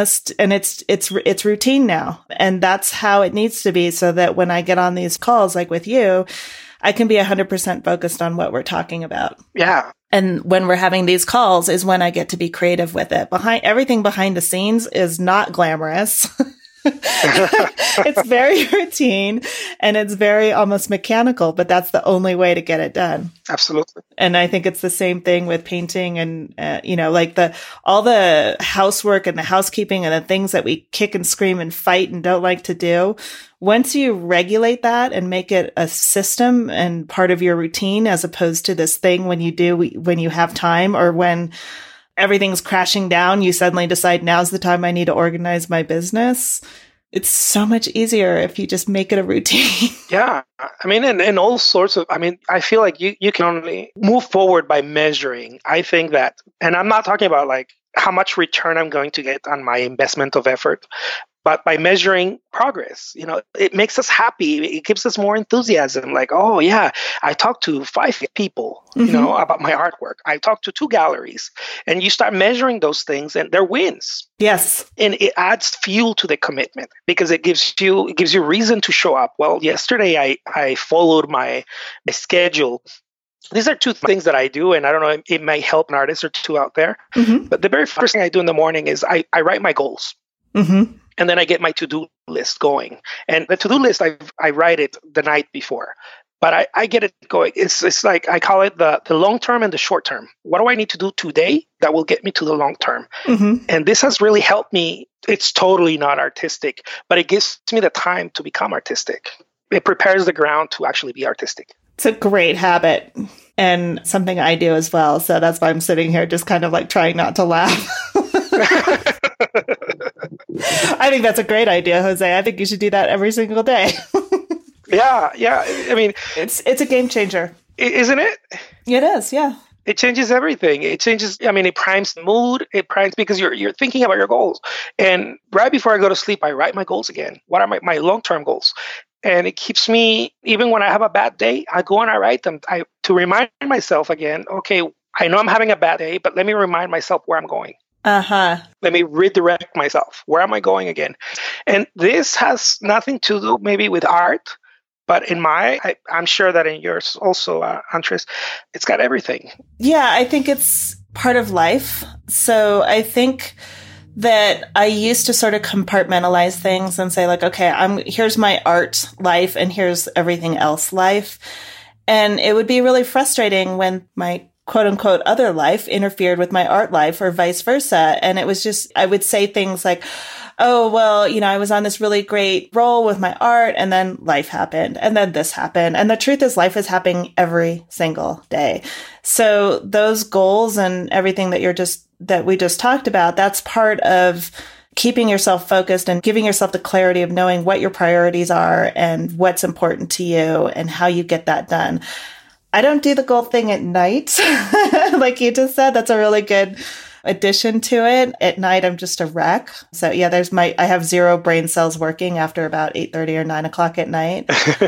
it's routine now. And that's how it needs to be, so that when I get on these calls, like with you, I can be 100% focused on what we're talking about. Yeah. And when we're having these calls is when I get to be creative with it. Everything behind the scenes is not glamorous. It's very routine and it's very almost mechanical, but that's the only way to get it done. Absolutely. And I think it's the same thing with painting and, like all the housework and the housekeeping and the things that we kick and scream and fight and don't like to do. Once you regulate that and make it a system and part of your routine, as opposed to this thing when you have time or when everything's crashing down, you suddenly decide now's the time I need to organize my business. It's so much easier if you just make it a routine. Yeah. I mean, and all sorts of, I feel like you can only move forward by measuring. I think that, and I'm not talking about like how much return I'm going to get on my investment of effort, but by measuring progress, it makes us happy. It gives us more enthusiasm. Like, oh yeah, I talked to 5 people, about my artwork. I talked to 2 galleries, and you start measuring those things, and they're wins. Yes, and it adds fuel to the commitment because it gives you reason to show up. Well, yesterday I followed my schedule. These are 2 things that I do, and I don't know, it may help an artist or 2 out there. Mm-hmm. But the very first thing I do in the morning is I write my goals. Mm-hmm. And then I get my to-do list going. And the to-do list, I write it the night before. But I get it going. It's like, I call it the long term and the short term. What do I need to do today that will get me to the long term? Mm-hmm. And this has really helped me. It's totally not artistic, but it gives me the time to become artistic. It prepares the ground to actually be artistic. It's a great habit and something I do as well. So that's why I'm sitting here just kind of like trying not to laugh. I think that's a great idea, Jose. I think you should do that every single day. Yeah. I mean, it's a game changer. Isn't it? It is, yeah. It changes everything. It changes, it primes the mood. It primes because you're thinking about your goals. And right before I go to sleep, I write my goals again. What are my long-term goals? And it keeps me, even when I have a bad day, I go and I write them to remind myself again, okay, I know I'm having a bad day, but let me remind myself where I'm going. Uh-huh. Let me redirect myself. Where am I going again? And this has nothing to do maybe with art, but I'm sure that in yours also, Andres, it's got everything. Yeah, I think it's part of life. So I think that I used to sort of compartmentalize things and say like, okay, here's my art life and here's everything else life. And it would be really frustrating when my quote unquote other life interfered with my art life or vice versa. And it was just, I would say things like, oh, well, I was on this really great roll with my art and then life happened and then this happened. And the truth is life is happening every single day. So those goals and everything that we just talked about, that's part of keeping yourself focused and giving yourself the clarity of knowing what your priorities are and what's important to you and how you get that done. I don't do the goal thing at night. Like you just said, that's a really good addition to it. At night, I'm just a wreck. So yeah, I have zero brain cells working after about 8:30 or 9 o'clock at night.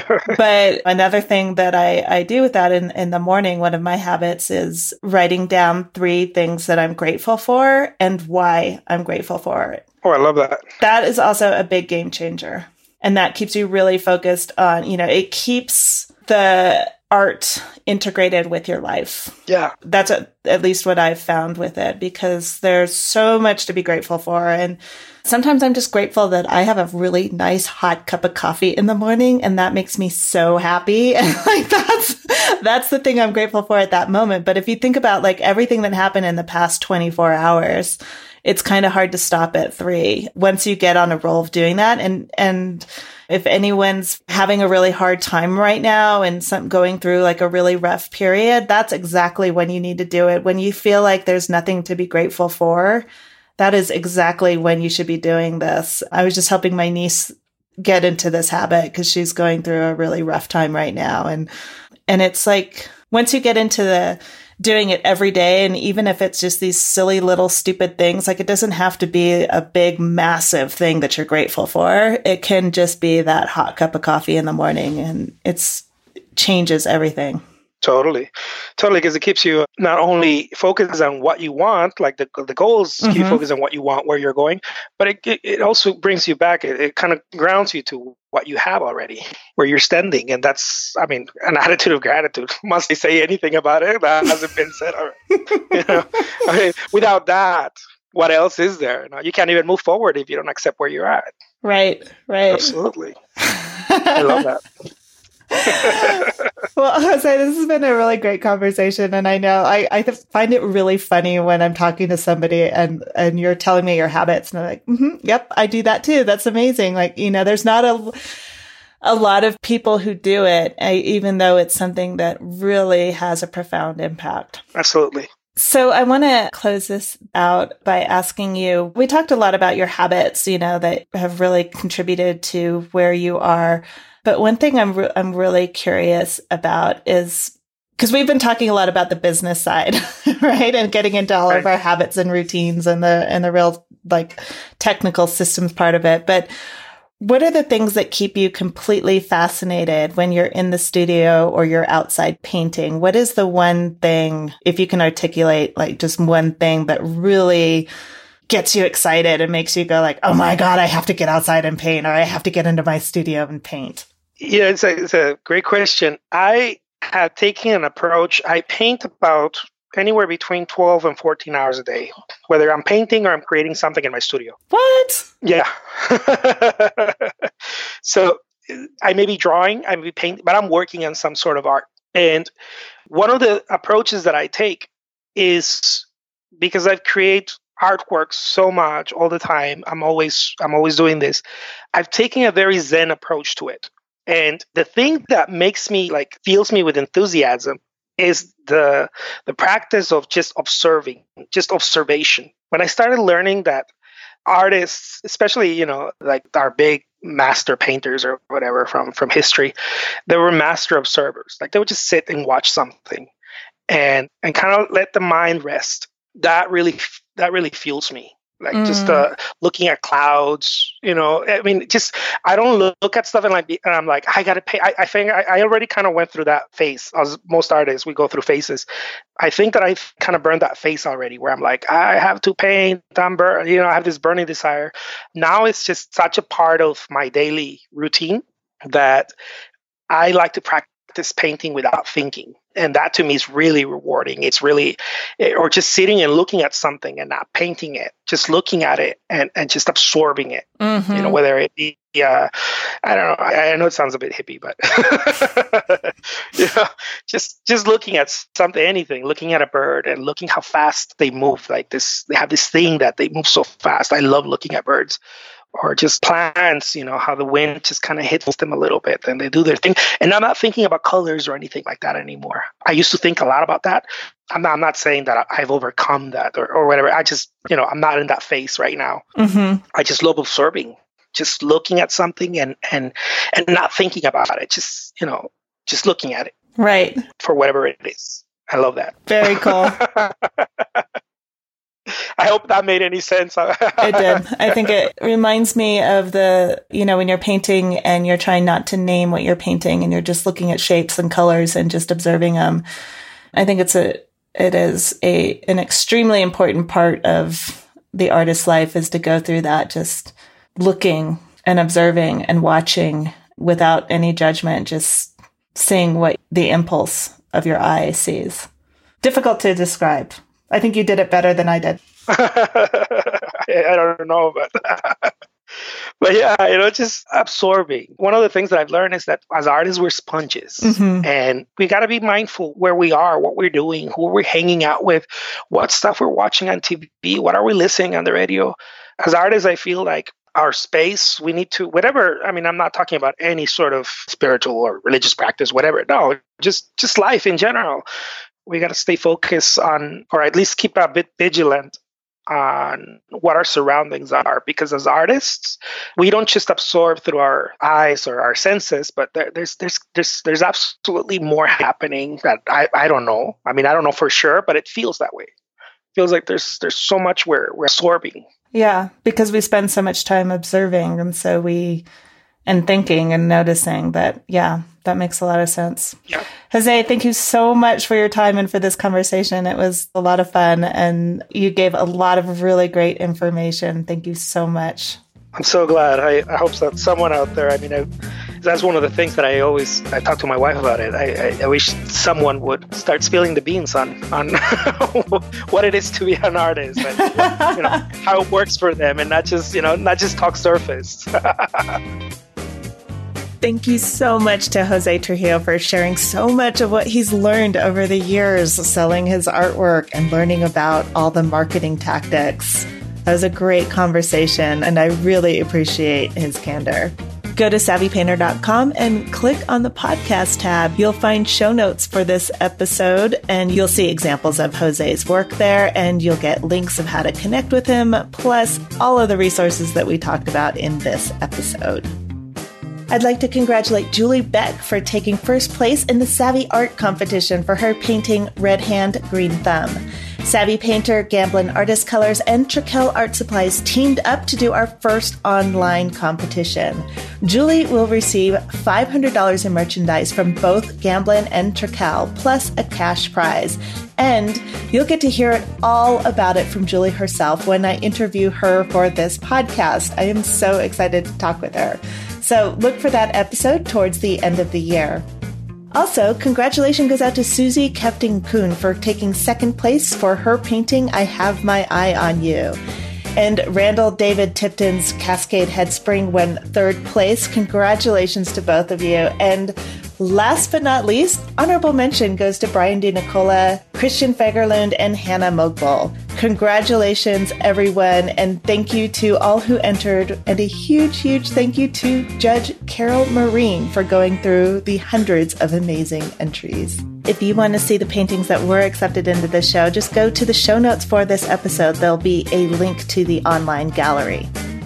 But another thing that I do with that in the morning, one of my habits is writing down 3 things that I'm grateful for and why I'm grateful for it. Oh, I love that. That is also a big game changer. And that keeps you really focused on, it keeps the art integrated with your life. Yeah. That's at least what I've found with it, because there's so much to be grateful for. And sometimes I'm just grateful that I have a really nice hot cup of coffee in the morning, and that makes me so happy. And like that's the thing I'm grateful for at that moment. But if you think about like everything that happened in the past 24 hours, it's kind of hard to stop at 3 once you get on a roll of doing that. And if anyone's having a really hard time right now and going through like a really rough period, that's exactly when you need to do it. When you feel like there's nothing to be grateful for, that is exactly when you should be doing this. I was just helping my niece get into this habit because she's going through a really rough time right now. And it's like, once you get into doing it every day, and even if it's just these silly little stupid things, like it doesn't have to be a big, massive thing that you're grateful for. It can just be that hot cup of coffee in the morning, and it changes everything. Totally. Because it keeps you not only focused on what you want, like the goals keep you focused on what you want, where you're going, but it also brings you back. It kind of grounds you to what you have already, where you're standing. And that's, an attitude of gratitude. Must I say anything about it? That hasn't been said already. Without that, what else is there? You can't even move forward if you don't accept where you're at. Right. Absolutely. I love that. Well, Jose, this has been a really great conversation. And I know I find it really funny when I'm talking to somebody and you're telling me your habits and I'm like, yep, I do that too. That's amazing. Like, there's not a lot of people who do it, even though it's something that really has a profound impact. Absolutely. So I want to close this out by asking you, we talked a lot about your habits, that have really contributed to where you are. But one thing I'm really curious about is, because we've been talking a lot about the business side, right? And getting into all of our habits and routines and the real like technical systems part of it. But what are the things that keep you completely fascinated when you're in the studio or you're outside painting? What is the one thing, if you can articulate like just one thing that really gets you excited and makes you go like, oh my God, I have to get outside and paint, or I have to get into my studio and paint? Yeah, it's a great question. I have taken an approach. I paint about anywhere between 12 and 14 hours a day, whether I'm painting or I'm creating something in my studio. What? Yeah. So I may be drawing, I may be painting, but I'm working on some sort of art. And one of the approaches that I take is, because I've created artwork so much all the time, I'm always doing this, I've taken a very Zen approach to it. And the thing that makes me fills me with enthusiasm is the practice of just observation. When I started learning that artists, especially, like our big master painters or whatever from history, they were master observers. Like they would just sit and watch something and kind of let the mind rest. That really fuels me. Just looking at clouds, I don't look at stuff and I'm like, I gotta pay. I think I already kind of went through that phase. As most artists, we go through phases. I think that I kind of burned that phase already, where I'm like, I have to paint. I have this burning desire. Now it's just such a part of my daily routine that I like to practice painting without thinking. And that to me is really rewarding. It's really, or just sitting and looking at something and not painting it, just looking at it and just absorbing it. Mm-hmm. Whether it be, I don't know. I know it sounds a bit hippie, but just looking at something, anything, looking at a bird and looking how fast they move. Like this, they have this thing that they move so fast. I love looking at birds. Or just plants, how the wind just kind of hits them a little bit and they do their thing. And I'm not thinking about colors or anything like that anymore. I used to think a lot about that. I'm not saying that I've overcome that or whatever. I just, I'm not in that phase right now. Mm-hmm. I just love observing, just looking at something and not thinking about it. Just, just looking at it. Right. For whatever it is. I love that. Very cool. I hope that made any sense. It did. I think it reminds me of when you're painting and you're trying not to name what you're painting and you're just looking at shapes and colors and just observing them. I think it is an extremely important part of the artist's life is to go through that, just looking and observing and watching without any judgment, just seeing what the impulse of your eye sees. Difficult to describe. I think you did it better than I did. I don't know, but yeah, just absorbing. One of the things that I've learned is that as artists, we're sponges, mm-hmm. and we got to be mindful where we are, what we're doing, who we're hanging out with, what stuff we're watching on TV, what are we listening on the radio. As artists, I feel like our space, we need to, whatever. I mean, I'm not talking about any sort of spiritual or religious practice, whatever. No, just life in general. We got to stay focused on, or at least keep a bit vigilant on what our surroundings are. Because as artists, we don't just absorb through our eyes or our senses, but there's absolutely more happening that I don't know. I mean, I don't know for sure, but it feels that way. It feels like there's so much we're absorbing. Yeah, because we spend so much time observing, and thinking and noticing that. Yeah. That makes a lot of sense. Yeah. Jose, thank you so much for your time and for this conversation. It was a lot of fun and you gave a lot of really great information. Thank you so much. I'm so glad. I hope that someone out there, that's one of the things that I talk to my wife about it. I wish someone would start spilling the beans on what it is to be an artist and how it works for them and not just talk surface. Thank you so much to Jose Trujillo for sharing so much of what he's learned over the years, selling his artwork and learning about all the marketing tactics. That was a great conversation, and I really appreciate his candor. Go to savvypainter.com and click on the podcast tab. You'll find show notes for this episode, and you'll see examples of Jose's work there, and you'll get links of how to connect with him, plus all of the resources that we talked about in this episode. I'd like to congratulate Julie Beck for taking first place in the Savvy Art Competition for her painting Red Hand, Green Thumb. Savvy Painter, Gamblin Artist Colors, and Trakell Art Supplies teamed up to do our first online competition. Julie will receive $500 in merchandise from both Gamblin and Trakell, plus a cash prize. And you'll get to hear it all about it from Julie herself when I interview her for this podcast. I am so excited to talk with her. So look for that episode towards the end of the year. Also, congratulations goes out to Susie Kefting-Kuhn for taking second place for her painting, I Have My Eye on You. And Randall David Tipton's Cascade Headspring won third place. Congratulations to both of you. And last but not least, honorable mention goes to Brian DiNicola, Christian Fagerlund, and Hannah Mogbal. Congratulations, everyone, and thank you to all who entered, and a huge, huge thank you to Judge Carol Marine for going through the hundreds of amazing entries. If you want to see the paintings that were accepted into the show, just go to the show notes for this episode. There'll be a link to the online gallery.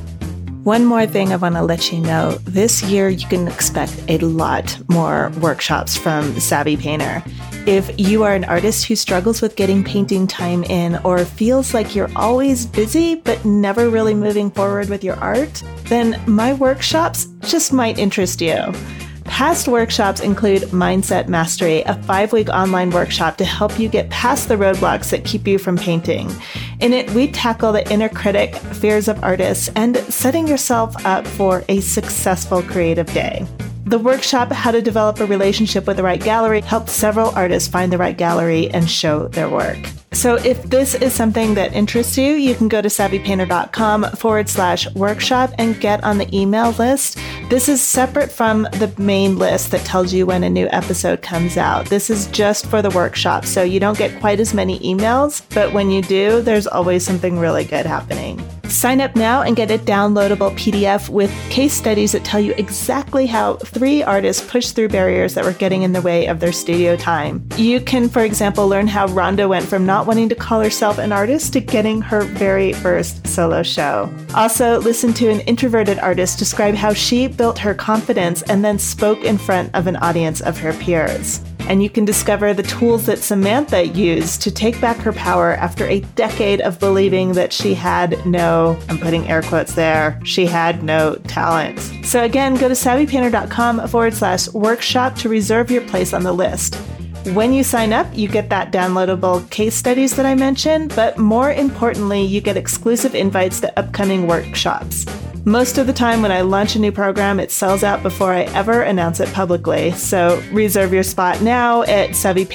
One more thing I want to let you know. This year, you can expect a lot more workshops from Savvy Painter. If you are an artist who struggles with getting painting time in or feels like you're always busy but never really moving forward with your art, then my workshops just might interest you. Past workshops include Mindset Mastery, a 5-week online workshop to help you get past the roadblocks that keep you from painting. In it, we tackle the inner critic, fears of artists, and setting yourself up for a successful creative day. The workshop, How to Develop a Relationship with the Right Gallery, helped several artists find the right gallery and show their work. So if this is something that interests you, you can go to savvypainter.com/workshop and get on the email list. This is separate from the main list that tells you when a new episode comes out. This is just for the workshop, so you don't get quite as many emails, but when you do, there's always something really good happening. Sign up now and get a downloadable PDF with case studies that tell you exactly how 3 artists pushed through barriers that were getting in the way of their studio time. You can, for example, learn how Rhonda went from not wanting to call herself an artist to getting her very first solo show. Also, listen to an introverted artist describe how she built her confidence and then spoke in front of an audience of her peers. And you can discover the tools that Samantha used to take back her power after a decade of believing that she had no, I'm putting air quotes there, she had no talent. So again, go to savvypainter.com/workshop to reserve your place on the list. When you sign up, you get that downloadable case studies that I mentioned, but more importantly, you get exclusive invites to upcoming workshops. Most of the time when I launch a new program, it sells out before I ever announce it publicly. So reserve your spot now at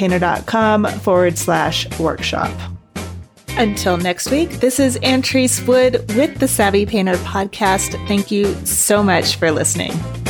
savvypainter.com/workshop. Until next week, this is Antrese Wood with the Savvy Painter Podcast. Thank you so much for listening.